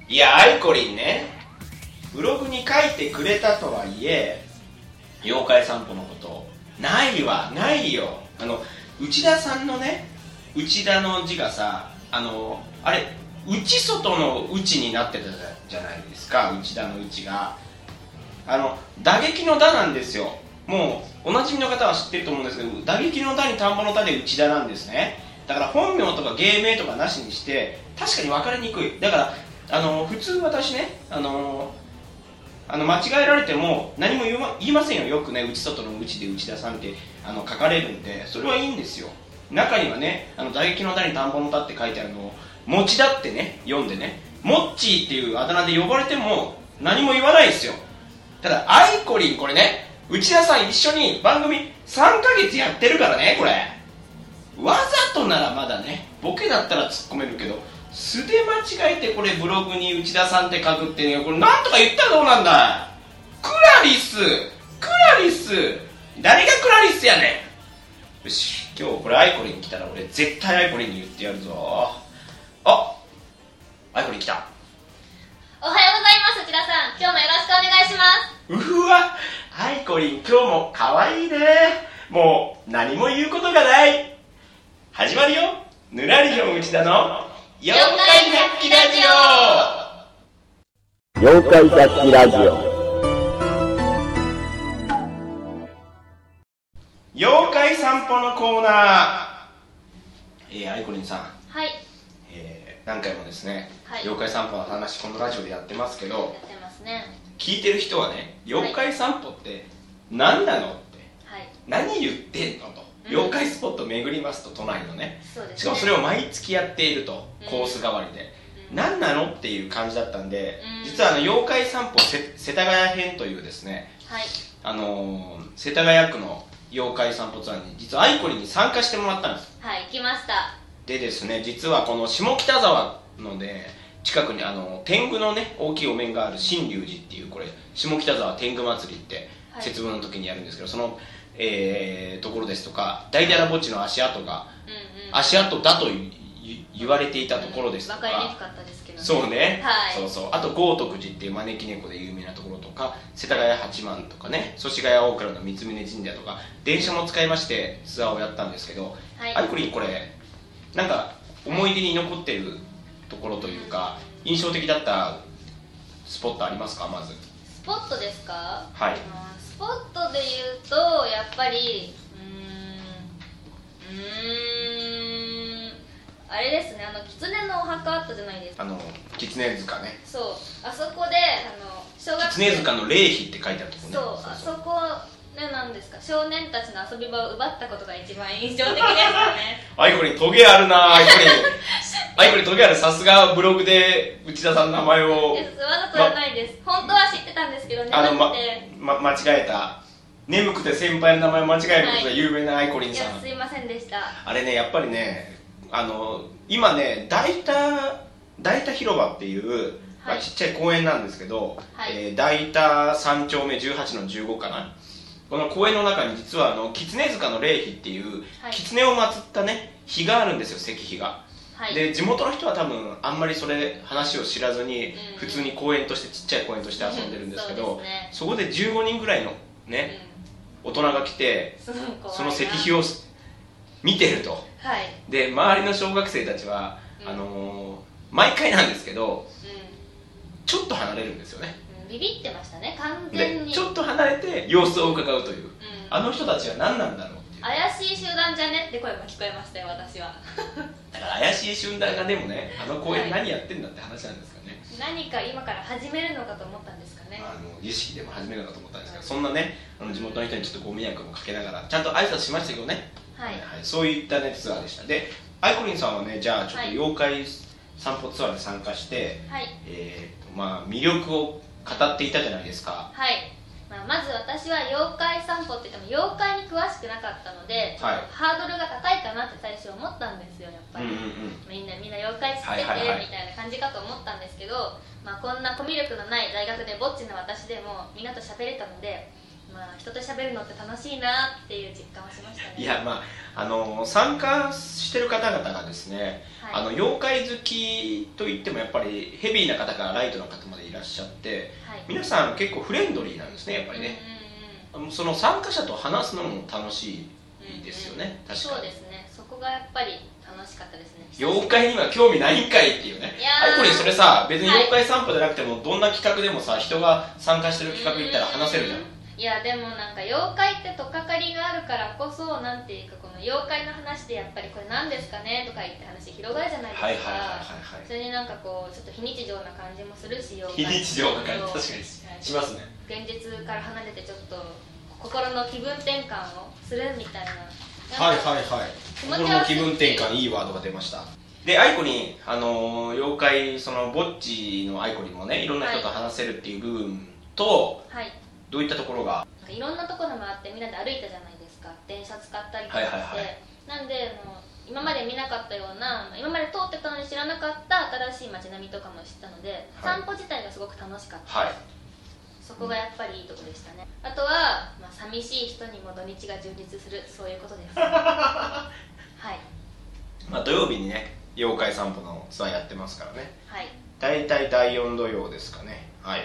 いや、アイコリンね、ブログに書いてくれたとはいえ、妖怪散歩のことないわ、ないよ。内田さんのね、内田の字がさ、あれ内外の内になってたじゃないですか、内田の内が打撃の打なんですよ。もうおなじみの方は知ってると思うんですけど、打撃の打に田んぼの田で内田なんですね。だから本名とか芸名とかなしにして確かに分かりにくい。だから普通私ね、間違えられても何も言いませんよ。よくね、内外の内で内田さんって書かれるんで、それはいいんですよ。中にはね、打撃の打に田んぼの田って書いてあるのをもちだってね、読んでね、モッチーっていうあだ名で呼ばれても何も言わないですよ。ただアイコリン、これね、内田さん一緒に番組3ヶ月やってるからね、これわざとならまだね、ボケだったら突っ込めるけど、素で間違えてこれブログに内田さんって書くってね、これなんとか言ったらどうなんだ。クラリス誰がクラリスやねん。よし、今日これアイコリン来たら俺絶対アイコリンに言ってやるぞ。アイコリン来た。 おはようございます。内田さん、今日もよろしくお願いします。 うわ、アイコリン今日も可愛いね。もう何も言うことがない。始まるよ、ぬらりひょん内田の妖怪百鬼ラジオ。 妖怪百鬼ラジオ。 妖怪散歩のコーナー。アイコリンさん、 はい、 何回もですね、 はい、 妖怪散歩の話このラジオでやってますけど、 やってますね。 聞いてる人はね、妖怪散歩って何なのって、 はい、 何言ってんのと、妖怪スポット巡りますと、都内のね、 そうですね、 しかもそれを毎月やっていると、コース代わりで、何なのっていう感じだったんで、実は妖怪散歩世田谷編というですね、 はい、 世田谷区の妖怪散歩ツアーに実はアイコリンに参加してもらったんです。 はい、行きました。 でですね、実はこの下北沢のね、近くに天狗のね、大きいお面がある新龍寺っていう、これ下北沢天狗祭りって節分の時にやるんですけど、その、ところですとか、大寺墓地の足跡が、足跡だと言われていたところですとか、 分かりにくかったですけどね。 そうね、 はい、 そうそう、あと豪徳寺っていう招き猫で有名なところとか、世田谷八幡とかね、祖師ヶ谷大倉の三峯神社とか、電車も使いましてツアーをやったんですけど、 はい、 アイコリン、これなんか思い出に残ってるところというか、印象的だったスポットありますか？まずスポットですか？ はい、 スポットで言うとやっぱりあれですね、狐のお墓あったじゃないですか。 狐塚ね。 そう、あそこで小学生、 狐塚の霊碑って書いてあるとこね。 そう、あそこでなんですか、少年たちの遊び場を奪ったことが一番印象的ですよね。 アイコリントゲあるな。アイコリントゲある。さすがブログで内田さんの名前を。 わざとじゃないです、本当は知ってたんですけどね、間違えた。眠くて先輩の名前を間違えることで有名なアイコリンさん、 いや、すいませんでした。 あれね、やっぱりね、今ね、大田広場っていう、ちっちゃい公園なんですけど、 はい、 大田3丁目18の15かな。この公園の中に実は狐塚の霊碑っていう、 はい、 狐を祀ったね、碑があるんですよ、石碑が。 はい、 で地元の人は多分あんまりそれ話を知らずに、普通に公園としてちっちゃい公園として遊んでるんですけど、そこで15人ぐらいのね、大人が来て、その石碑を見てると、 はい、 で周りの小学生たちは、毎回なんですけど、ちょっと離れるんですよね。 ビビってましたね、完全に。 でちょっと離れて様子を伺うという、あの人たちは何なんだろうっていう。 怪しい集団じゃねって声も聞こえましたよ、私は。 だから怪しい集団がでもね、公園何やってんだって話なんですかね。 何か今から始めるのかと思ったんですかね。 儀式でも始めるのかと思ったんですけど、そんなね、地元の人にちょっとご迷惑もかけながらちゃんと挨拶しましたけどね、 はい、 そういったねツアーでした。でアイコリンさんはね、じゃあちょっと妖怪散歩ツアーで参加して、 はい、 魅力を語っていたじゃないですか。 はい、まず私は妖怪散歩って言っても妖怪に詳しくなかったので、 はい、 ハードルが高いかなって最初思ったんですよ、やっぱり。みんな妖怪知ってて、みたいな感じかと思ったんですけど、こんなコミュ力のない大学でぼっちな私でもみんなと喋れたので、 人と喋るのって楽しいなっていう実感をしましたね。 いや、参加してる方々がですね、はい、妖怪好きといってもやっぱりヘビーな方からライトな方までいらっしゃって、はい、皆さん結構フレンドリーなんですね、やっぱりね。その参加者と話すのも楽しいですよね、確かに。 そうですね、そこがやっぱり楽しかったですね。 妖怪には興味ないんかいっていうね。これそれさ、別に妖怪散歩じゃなくても、どんな企画でもさ、人が参加してる企画行ったら話せるじゃん。 いやでもなんか妖怪って取っかかりがあるからこそ、なんていうか、この妖怪の話でやっぱりこれ何ですかねとか言って話広がるじゃないですか。それになんかこうちょっと非日常な感じもするし、 非日常な感じ、確かにしますね。 現実から離れてちょっと心の気分転換をするみたいな。 はいはいはい、心の気分転換、いいワードが出ました。で、アイコに妖怪、そのぼっちのアイコにもね、いろんな人と話せるっていう部分と、はい、どういったところが、 いろんなところもあって、みんなで歩いたじゃないですか、電車使ったりとかして、なんで今まで見なかったような、今まで通ってたのに知らなかった新しい街並みとかも知ったので、はい、散歩自体がすごく楽しかったです、はい、そこがやっぱりいいところでしたね。あとは、寂しい人にも土日が充実する、そういうことですはい、 土曜日にね、妖怪散歩のツアーやってますからね、 はい、 大体第4土曜ですかね、はい、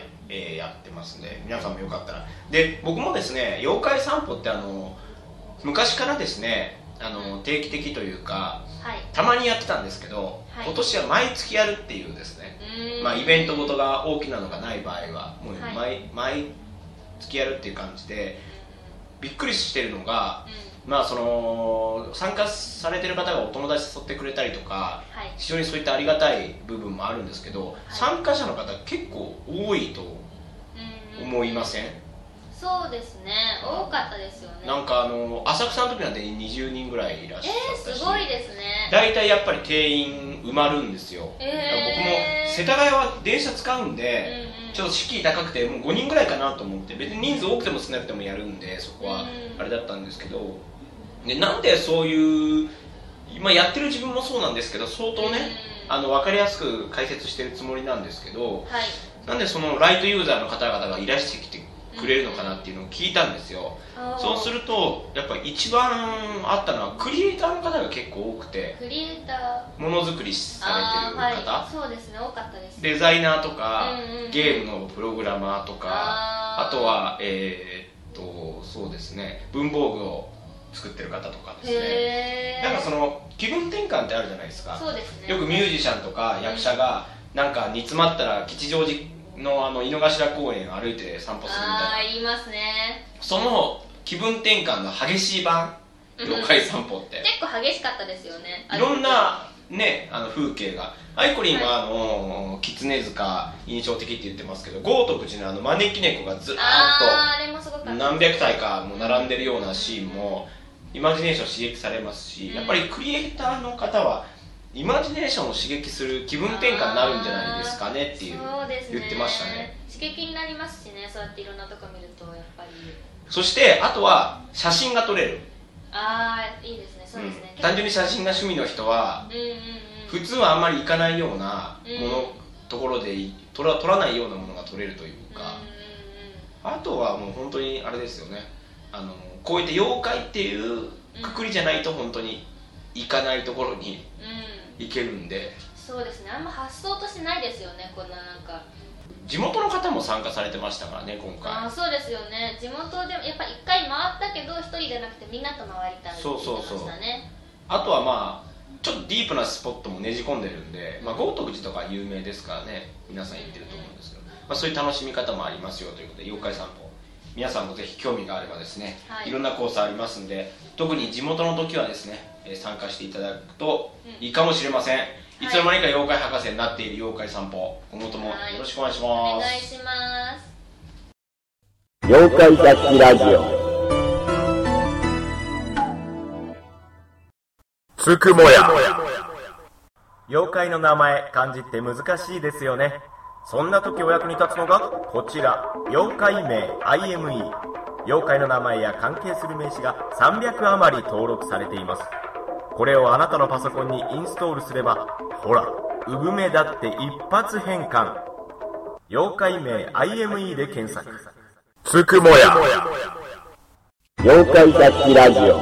やってますんで、皆さんもよかったら。で、僕もですね、妖怪散歩って昔からですね、定期的というか、はい、たまにやってたんですけど、はい、今年は毎月やるっていうですね、イベントごとが大きなのがない場合はもう毎月やるっていう感じで、びっくりしてるのが、その参加されてる方がお友達誘ってくれたりとか、はい、非常にそういったありがたい部分もあるんですけど、はい、参加者の方結構多いと思いません？ そうですね、多かったですよね。 なんか浅草の時なんて20人ぐらいいらっしゃったし、 すごいですね。 大体やっぱり定員埋まるんですよ、僕も世田谷は電車使うんで、ちょっと敷居高くてもう5人ぐらいかなと思って、別に人数多くても少なくてもやるんで、そこはあれだったんですけど、でなんでそういう今やってる自分もそうなんですけど、相当ね、分かりやすく解説してるつもりなんですけど、はい、なんでそのライトユーザーの方々がいらしてきてくれるのかなっていうのを聞いたんですよ。そうするとやっぱり一番あったのはクリエイターの方が結構多くて、 クリエイター、 ものづくりされてる方、 はい、そうですね、多かったです。 デザイナーとか、ゲームのプログラマーとか、あとはそうですね、文房具を作ってる方とかですね。なんかその気分転換ってあるじゃないですか。 そうですね、 よくミュージシャンとか役者がなんか煮詰まったら吉祥寺の井の頭公園を歩いて散歩するみたいな、 言いますね。 その気分転換の激しい版、妖怪散歩って結構激しかったですよね。 いろんなね、風景が、アイコリンは狐塚印象的って言ってますけど、豪徳寺の招き猫がずらーっと何百体かも並んでるようなシーンもイマジネーション刺激されますし、やっぱりクリエイターの方はイマジネーションを刺激する気分転換になるんじゃないですかねっていう、言ってましたね。 刺激になりますしね、そうやっていろんなとこ見るとやっぱり。 そしてあとは写真が撮れる。 いいですね、そうですね、 単純に写真が趣味の人は、普通はあんまり行かないようなところで撮らないようなものが撮れるというか、あとはもう本当にあれですよね、こういった妖怪っていうくくりじゃないと本当に行かないところに行けるんで、 そうですね、あんま発想としてないですよね、こんななんか。 地元の方も参加されてましたからね、今回。 そうですよね、地元でもやっぱ1回回ったけど1人じゃなくてみんなと回りたいって言ってましたね。 あとはちょっとディープなスポットもねじ込んでるんで、豪徳寺とか有名ですからね、皆さん行ってると思うんですけど、そういう楽しみ方もありますよということで、妖怪散歩皆さんもぜひ興味があればですね、いろんなコースありますんで、特に地元の時はですね、参加していただくといいかもしれません。いつの間にか妖怪博士になっている妖怪散歩、今後ともよろしくお願いします。 お願いします。 妖怪雑誌ラジオつくもや。 妖怪の名前、漢字って難しいですよね。そんな時お役に立つのがこちら、妖怪名 IME。 妖怪の名前や関係する名詞が300余り登録されています。これをあなたのパソコンにインストールすれば、ほら、産めだって一発変換。妖怪名 IME で検索。 つくもや。 妖怪タッチラジオ。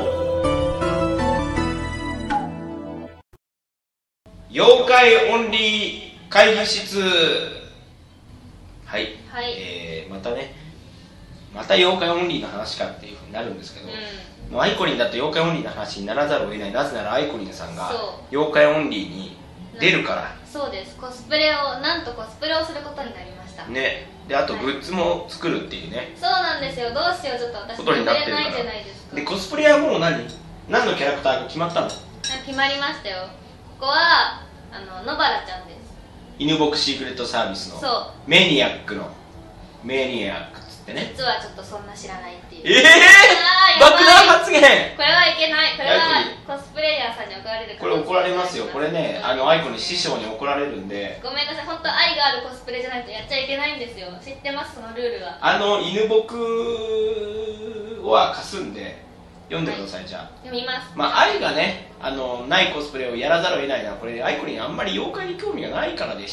妖怪オンリー会議室。はい、 はい、 また妖怪オンリーの話かっていうふうになるんですけど、もうアイコリンだと妖怪オンリーの話にならざるを得ない。なぜならアイコリンさんが妖怪オンリーに出るから。 そうです。なんとコスプレをすることになりましたね。で、あとグッズも作るっていうね、 そうなんですよ。どうしよう、ちょっと私ことになってるから。 ないじゃないですか。 で、コスプレはもう何のキャラクターが決まったの？ 決まりましたよ。ここは野原ちゃんです。 犬ボクシークレットサービスのメニアックっつってね。 実はちょっとそんな知らないっていう。 爆弾発言。 これはいけない。これはコスプレイヤーさんに怒られるから。 これ怒られますよ。これね、アイコに師匠に怒られるんで。 ごめんなさい。本当愛があるコスプレじゃないとやっちゃいけないんですよ。知ってます、そのルールは。 犬ボクは貸すんで読んでください。じゃあ読みます。 愛がね、ないコスプレをやらざるを得ないのは、これアイコにあんまり妖怪に興味がないからでして、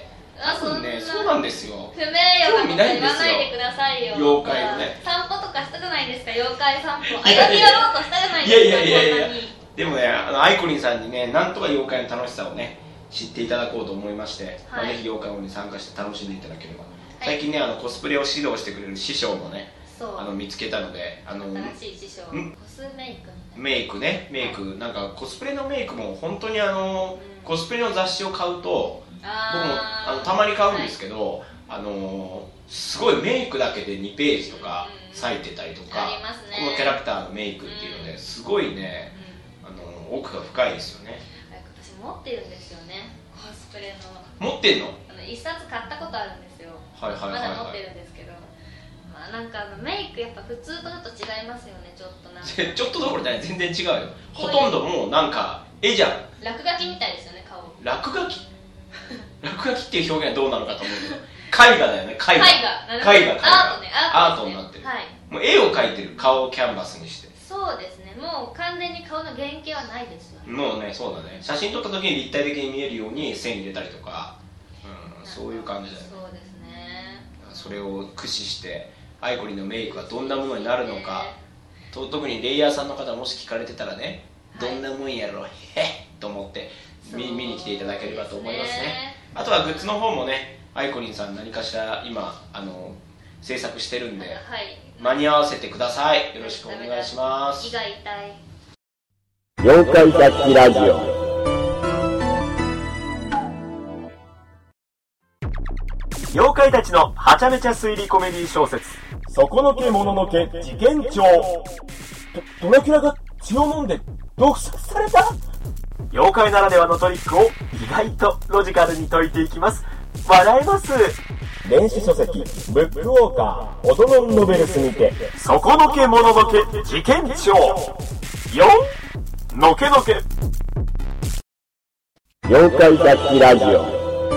多分ね、そうなんですよ。 不名誉なこと言わないでくださいよ。 妖怪をね、 散歩とかしたじゃないですか。妖怪散歩歩み寄ろうとしたじゃないですか。 いやでもね、アイコリンさんにね、なんとか妖怪の楽しさをね知っていただこうと思いまして、ぜひ妖怪に参加して楽しんでいただければ。最近ね、コスプレを指導してくれる師匠もね、見つけたので、 新しい師匠、コスメイクなんかコスプレのメイクも本当にコスプレの雑誌を買うと、僕もたまに買うんですけど、すごいメイクだけで2ページとか割いてたりとか、このキャラクターのメイクっていうのですごいね、奥が深いですよね。 私持ってるんですよね、コスプレの。 持ってんの ？1冊買ったことあるんですよ。まだ持ってるんですけど、なんかメイクやっぱ普通とちょっと違いますよね。ちょっとなんかちょっとどころじゃない、全然違うよ。ほとんどもうなんか絵じゃん。 落書きみたいですよね、顔。 落書きっていう表現はどうなのかと思うけど、絵画だよね。絵画アートになってる。もう絵を描いてる、顔をキャンバスにして。 そうですね。もう完全に顔の原型はないですよね。 もうね、そうだね。写真撮った時に立体的に見えるように線入れたりとか、そういう感じだよね。 そうですね。 それを駆使してアイコリンのメイクはどんなものになるのか、特にレイヤーさんの方もし聞かれてたらね、どんなもんやろへっと思って見に来ていただければと思いますね。あとはグッズの方もね、アイコリンさん何かしら今制作してるんで、間に合わせてください。よろしくお願いします。 胃が痛い。 妖怪タッチラジオ。 妖怪たちのはちゃめちゃ推理コメディ小説、そこのけもののけ事件帳。ドラキュラが血を飲んで毒殺された？妖怪ならではのトリックを意外とロジカルに解いていきます。笑えます。 電子書籍ブックウォーカーオトノンノベルスにて、 そこのけもののけ事件帳。のけのけ妖怪タッチラジオ。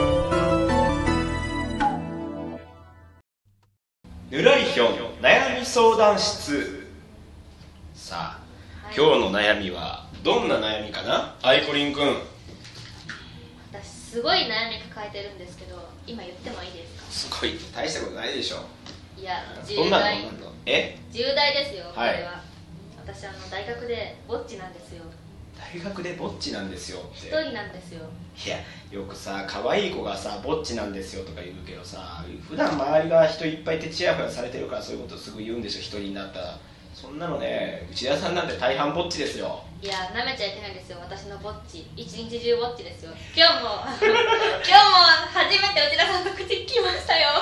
ぬらりひょん悩み相談室。さあ、今日の悩みはどんな悩みかな、アイコリンくん。 私すごい悩み抱えてるんですけど、今言ってもいいですか？ すごいって大したことないでしょ。 いや、重大。 重大ですよ、これは。私大学でぼっちなんですよ。 大学でぼっちなんですよって。 一人なんですよ。 いや、よくさ、可愛い子がさ、ぼっちなんですよとか言うけどさ、普段周りが人いっぱいてちやほやされてるから、そういうことすぐ言うんでしょ、一人になったら。そんなのね、内田さんなんて大半ぼっちですよ。 いや、舐めちゃいけないんですよ、私のぼっち。一日中ぼっちですよ。今日も初めて内田さんと口聞きましたよ。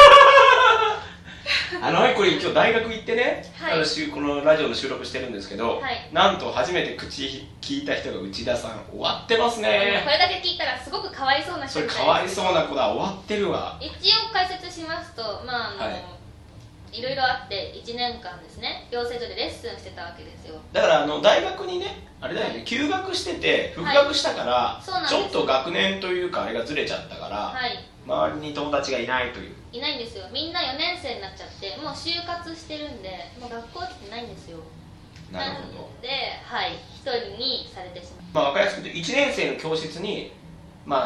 アイコリン今日大学行ってね、このラジオの収録してるんですけど、なんと初めて口聞いた人が内田さん。終わってますね。 これだけ聞いたらすごくかわいそうな人。 それかわいそうな子だ。終わってるわ。 一応解説しますと、いろいろあって1年間ですね、養成所でレッスンしてたわけですよ。 だから大学にね、あれだよね、休学してて復学したから、ちょっと学年というかあれがずれちゃったから、周りに友達がいないという。 いないんですよ。みんな4年生になっちゃって、もう就活してるんで、もう学校ってないんですよ。 なるほど。 で、1人にされてしまう。 分かりやすく言うと、1年生の教室に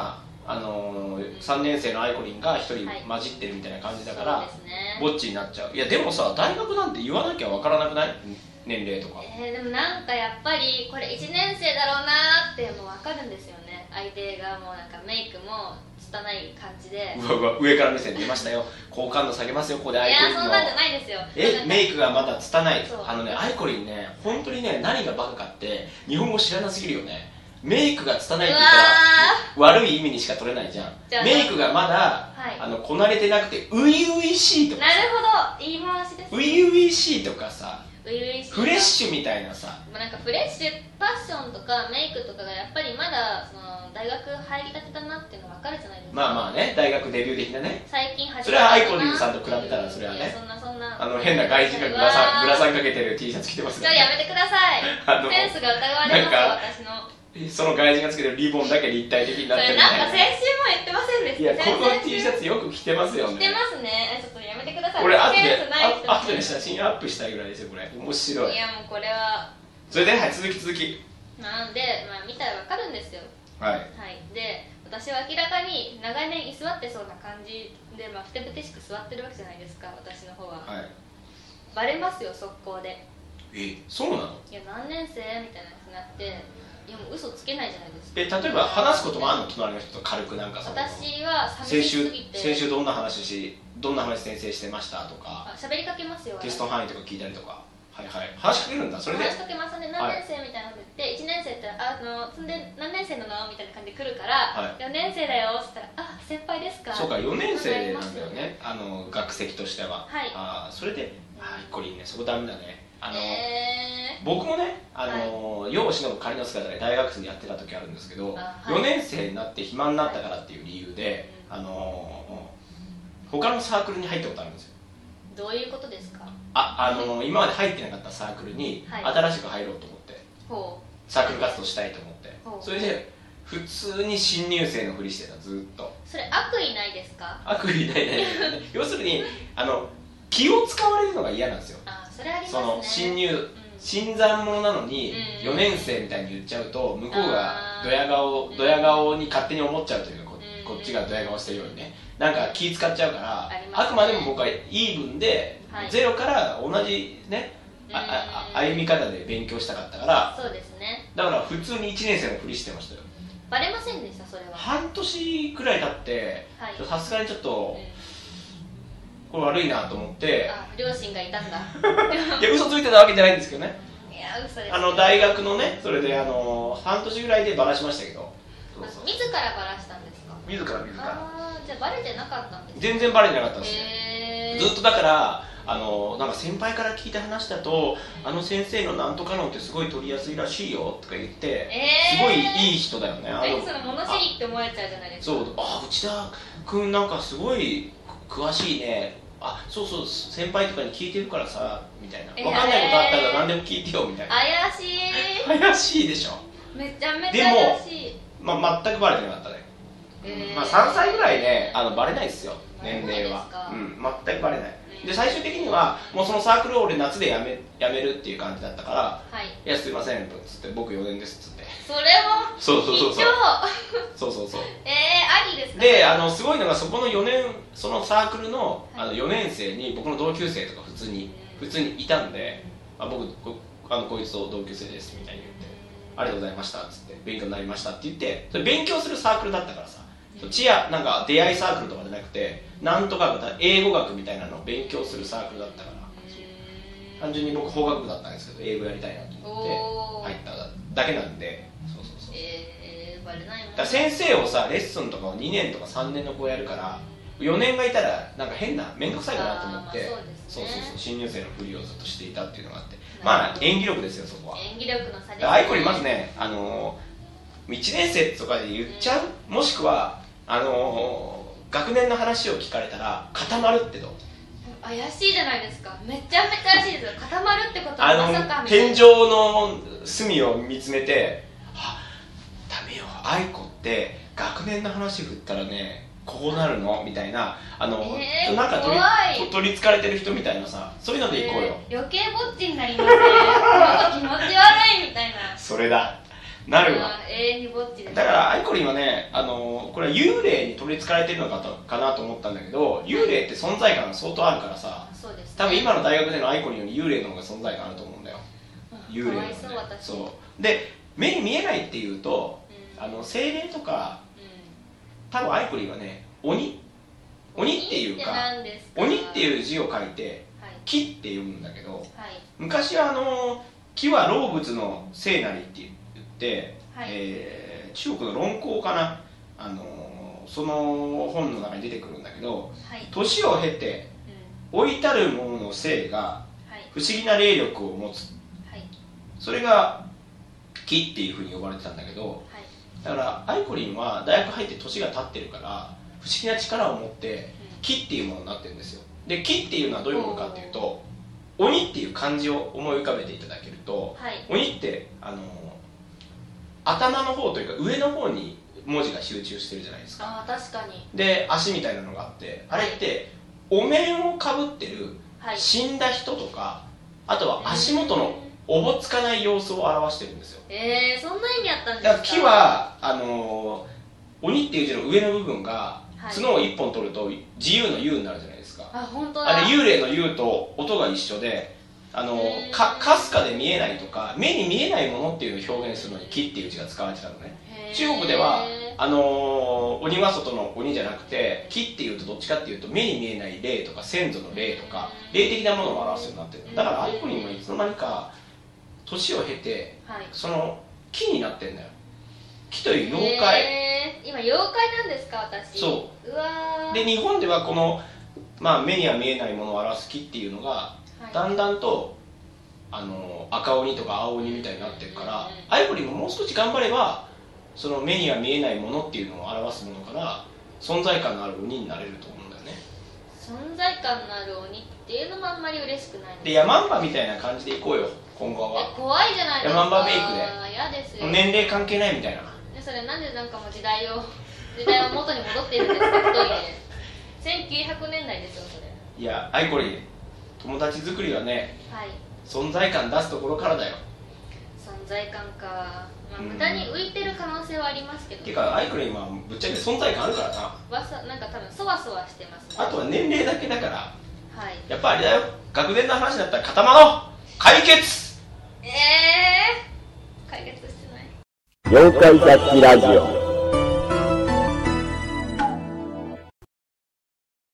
3年生のアイコリンが1人混じってるみたいな感じだから、 そうですね、 ぼっちになっちゃう。いやでもさ、大学なんて言わなきゃわからなくない？年齢とか。 でもなんかやっぱりこれ1年生だろうなーってもう分かるんですよね。相手がもうなんかメイクも拙い感じで、 うわ上から目線出ましたよ。好感度下げますよ、ここでアイコリンの。 いやそんなんじゃないですよ。 メイクがまだ拙い。 そうアイコリンね、本当にね、何がバカかって日本語知らなすぎるよね。メイクが拙いって言ったら悪い意味にしか取れないじゃん。メイクがまだ、こなれてなくて初々しいとか、 なるほど、言い回しですね。 初々しいとかさ、 初々しいフレッシュみたいなさ、 なんかフレッシュ、ファッションとかメイクとかがやっぱりまだその大学入りたてだなっていうの分かるじゃないですか。 まあまあね、大学デビュー的なね。 最近始それはアイコリンさんと比べたらそれはね、 そんな変な外人がぶらさんかけてる T シャツ着てますから、 じゃあやめてください。センスが疑われますよ、私の。 その外人がつけてるリボンだけ立体的になってるみたいな。 それなんか先週も言ってませんでした？ いや、この T シャツよく着てますよね。 着てますね。ちょっとやめてください。 これ後でで写真アップしたいぐらいですよ、これ。面白い。 いやもうこれはそれで、はい、続きなんで、見たらわかるんですよ。 はい、 で、私は明らかに長年居座ってそうな感じで、ふてぶてしく座ってるわけじゃないですか、私の方は。バレますよ、速攻で。 そうなの？ いや、何年生みたいなになって、いやもう嘘つけないじゃないですか。 例えば話すこともあるの？隣の人と軽くなんかさ、 私は寂しすぎて、 先週どんな話先生してましたとか、 喋りかけますよ。 テスト範囲とか聞いたりとか。話しかけるんだ。それで話しかけますね。何年生みたいなこと言って、1年生ってそんで何年生なのみたいな感じで来るから、4年生だよって言ったら、先輩ですか？ そうか、4年生なんだよね、学籍としては。それでこれいいね、そこダメだね。僕もね、世を忍ぶ仮の姿で大学生にやってた時あるんですけど、4年生になって暇になったからっていう理由で、他のサークルに入ったことあるんですよ。 どういうことですか？ 今まで入ってなかったサークルに新しく入ろうと思って、サークル活動したいと思って、それで普通に新入生のふりしてた、ずっと。 それ悪意ないですか？ 悪意ない。要するに気を使われるのが嫌なんですよ。 それありますね。 新参者なのに4年生みたいに言っちゃうと、向こうがドヤ顔に勝手に思っちゃうというか、こっちがドヤ顔してるようにね、なんか気使っちゃうから、あくまでも僕はイーブンで、ゼロから同じね、歩み方で勉強したかったから。 そうですね。 だから普通に1年生のふりしてましたよ。 バレませんでした？それは半年くらい経って、さすがにちょっとこれ悪いなと思って。 両親がいたんだ。 いや、嘘ついてたわけじゃないんですけどね。 いや、嘘です。 大学のね、それで半年ぐらいでバラしましたけど。 自らバラしたんですか？ 自ら。 じゃあバレてなかったんですか？ 全然バレてなかったんですね。ずっとだからなんか先輩から聞いた話だと、先生のなんとかのってすごい取りやすいらしいよとか言って、すごいいい人だよね。 その物知りって思えちゃうじゃないですか。 そう、内田君なんかすごい詳しいね、そう先輩とかに聞いてるからさみたいな、分かんないことあったら何でも聞いてよみたいな。怪しいでしょ。 めちゃめちゃ怪しい。 でも、全くバレてなかったね。3歳ぐらいね、バレないですよ、年齢は。全くバレない。で、最終的にはもうそのサークルを俺夏でやめるっていう感じだったから、いや、すいませんっつって、僕4年ですっつって。 それはそうありですか？ですごいのが、そこのそのサークルの4年生に僕の同級生とか普通にいたんで、僕こいつと同級生ですみたいに言って、ありがとうございましたっつって、勉強になりましたって言って、それ勉強するサークルだったからさ、なんか出会いサークルとかじゃなくて、なんとか英語学みたいなのを勉強するサークルだったから、単純に僕法学部だったんですけど、英語やりたいなと思って入っただけなんで。 バレないもん。 だから先生をさ、レッスンとかを2年とか3年の子やるから、4年がいたらなんか変な面倒くさいかなと思って、新入生のふりをずっとしていたっていうのがあって、演技力ですよ、そこは。 演技力の差ですね。 アイコリまずね、1年生とかで言っちゃう、もしくは学年の話を聞かれたら固まるってどう？ 怪しいじゃないですか。めちゃめちゃ怪しいですよ。固まるってことはまさか天井の隅を見つめて、ダメよ、アイコって学年の話振ったらね、こうなるのみたいな、なんか取りつかれてる人みたいなさ、そういうのでいこうよ。 余計ぼっちになりますね。なんか気持ち悪いみたいな。 それだ。 なるわ。 永遠にぼっちです。 だからアイコリンはね、これは幽霊に取り憑かれてるのかなと思ったんだけど、幽霊って存在感が相当あるからさ、 そうですね、 多分今の大学でのアイコリンより幽霊の方が存在感あると思うんだよ。幽霊の方がね。 かわいそう私。 そうで、目に見えないっていうと、精霊とか、多分アイコリンはね、鬼っていうか、鬼っていう字を書いて、木って読むんだけど、昔は木は老物の聖なりって言って、中国の論考かな、その本の中に出てくるんだけど、年を経て老いたる者の性が不思議な霊力を持つ、それが木っていうふうに呼ばれてたんだけど、だからアイコリンは大学入って年が経ってるから不思議な力を持って木っていうものになってるんですよ。で、木っていうのはどういうものかっていうと、鬼っていう漢字を思い浮かべていただけると、鬼って頭の方というか上の方に文字が集中してるじゃないですか。 確かに。 で、足みたいなのがあって、あれってお面をかぶってる死んだ人とか、あとは足元のおぼつかない様子を表してるんですよ。 そんな意味あったんですか。 だから木は鬼っていう字の上の部分が角を一本取ると自由の由になるじゃないですか。 本当だ。 あれ幽霊の幽と音が一緒で、かすかで見えないとか目に見えないものっていうのを表現するのに木っていう字が使われてたのね。中国では鬼は外の鬼じゃなくて、木っていうとどっちかっていうと目に見えない霊とか先祖の霊とか霊的なものを表すようになってる。だからアイコリンはいつの間にか年を経て、その木になってんだよ。木という妖怪。 今妖怪なんですか私。 そう。 うわで、日本ではこの、目には見えないものを表す木っていうのが、だんだんと赤鬼とか青鬼みたいになってるから、アイコリンももう少し頑張ればその目には見えないものっていうのを表すものから存在感のある鬼になれると思うんだよね。 存在感のある鬼っていうのもあんまり嬉しくないで、ヤマンバみたいな感じでいこうよ今後は。 怖いじゃないですか。 ヤマンバメイクで嫌ですよ。 年齢関係ないみたいな。 それなんでなんかもう時代は元に戻っているんですか。太い1900年代ですよそれ。 いや、アイコリン友達作りはね、存在感出すところからだよ。 存在感か、無駄に浮いてる可能性はありますけど、 てかアイコリンはぶっちゃけ存在感あるからな。 なんか多分そわそわしてます、ね、 あとは年齢だけだから、やっぱあれだよ、学年の話だったら固まろう。解決。 解決してない。 妖怪雑記ラジオ。